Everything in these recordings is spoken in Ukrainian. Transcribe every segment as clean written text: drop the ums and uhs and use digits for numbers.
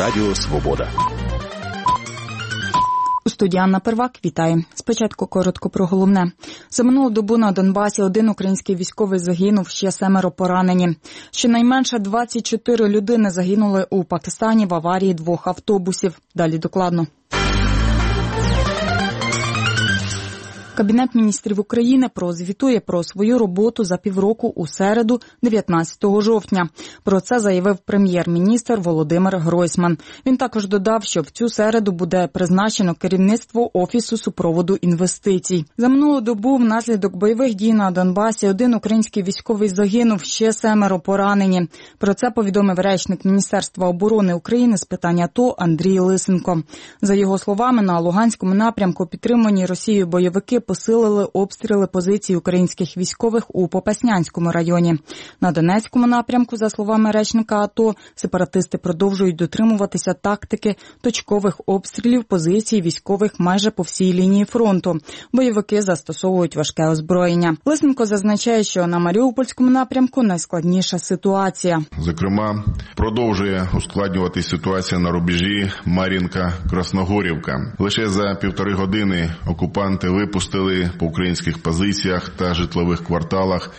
Радіо Свобода. У студії Анна Первак, вітаю. Спочатку коротко про головне. За минулу добу на Донбасі один український військовий загинув, ще 7 поранені. Щонайменше 24 людини загинули у Пакистані в аварії 2 автобусів. Далі докладно. Кабінет міністрів України прозвітує про свою роботу за півроку у середу, 19 жовтня. Про це заявив прем'єр-міністр Володимир Гройсман. Він також додав, що в цю середу буде призначено керівництво Офісу супроводу інвестицій. За минулу добу внаслідок бойових дій на Донбасі один український військовий загинув, ще 7 поранені. Про це повідомив речник Міністерства оборони України з питань АТО Андрій Лисенко. За його словами, на Луганському напрямку підтримані Росією бойовики посилили обстріли позицій українських військових у Попаснянському районі. На Донецькому напрямку, за словами речника АТО, сепаратисти продовжують дотримуватися тактики точкових обстрілів позицій військових майже по всій лінії фронту. Бойовики застосовують важке озброєння. Лисенко зазначає, що на Маріупольському напрямку найскладніша ситуація. Зокрема, продовжує ускладнюватись ситуація на рубежі Мар'їнка-Красногорівка. Лише за 1,5 години окупанти випустили по українських позиціях та житлових кварталах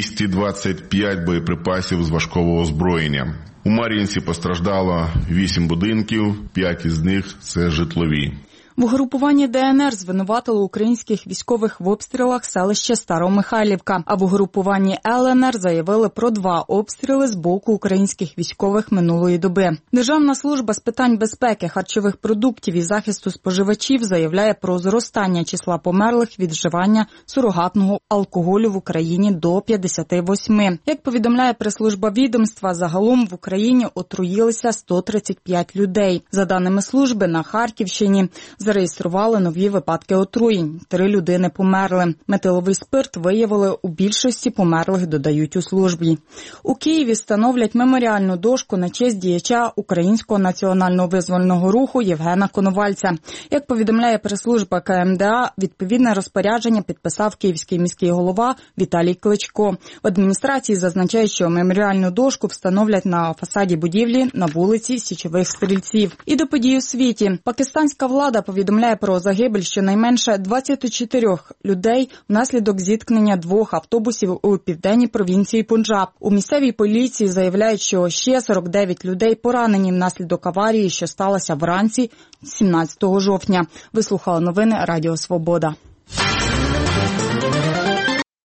225 боєприпасів з важкого озброєння. У Мар'їнці постраждало 8 будинків, 5 із них – це житлові. В угрупуванні ДНР звинуватили українських військових в обстрілах селища Старомихайлівка, а в угрупуванні ЛНР заявили про 2 обстріли з боку українських військових минулої доби. Державна служба з питань безпеки, харчових продуктів і захисту споживачів заявляє про зростання числа померлих від вживання сурогатного алкоголю в Україні до 58. Як повідомляє прес-служба відомства, загалом в Україні отруїлися 135 людей. За даними служби, на Харківщині зареєстрували нові випадки отруєнь. 3 людини померли. Метиловий спирт виявили у більшості померлих, додають у службі. У Києві встановлять меморіальну дошку на честь діяча Українського національного визвольного руху Євгена Коновальця. Як повідомляє прес-служба КМДА, відповідне розпорядження підписав київський міський голова Віталій Кличко. В адміністрації зазначають, що меморіальну дошку встановлять на фасаді будівлі на вулиці Січових Стрільців. І до подій у світі. Пакистанська влада повідомляє про загибель щонайменше 24 людей внаслідок зіткнення 2 автобусів у південній провінції Пунджаб. У місцевій поліції заявляють, що ще 49 людей поранені внаслідок аварії, що сталося вранці 17 жовтня. Ви слухали новини Радіо Свобода.